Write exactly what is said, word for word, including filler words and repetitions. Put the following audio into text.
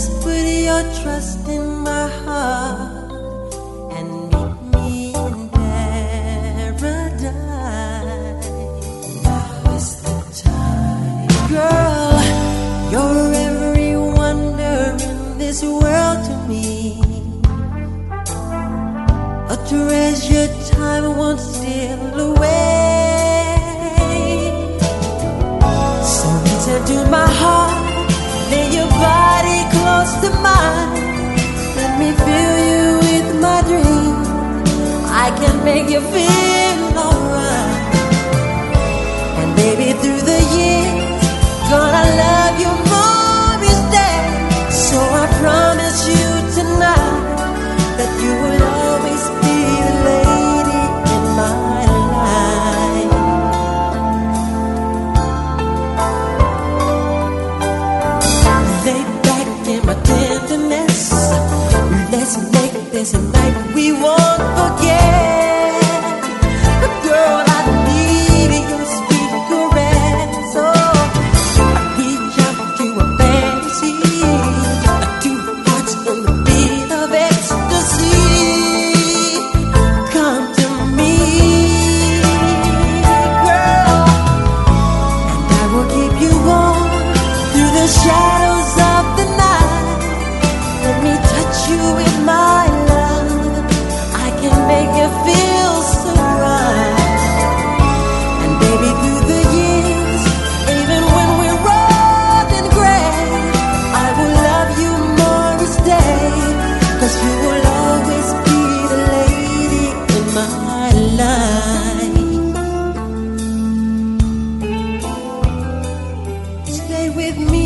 Just put your trust in my heart and meet me in paradise. Now is the time. Girl, you're every wonder in this world to me. A treasured time won't steal away. So listen to my heart, lay your body close to mine. Let me fill you with my dreams. I can make you feel alright. And baby, through the years, gonna love you more each day. So I promise you tonight that you will always be the lady in my life. Lay back in my tenderness. Let's make this a night we won't forget. Girl, I need your sweet caress. Oh, I reach out to a fantasy, two hearts in the beat of ecstasy. Come to me, girl, and I will keep you warm through the shadows of the night. Let me touch you with my love. I can make you feel so right. And baby, through the years, even when we're old and gray, I will love you more each day. 'Cause you will always be the lady in my life. Stay with me.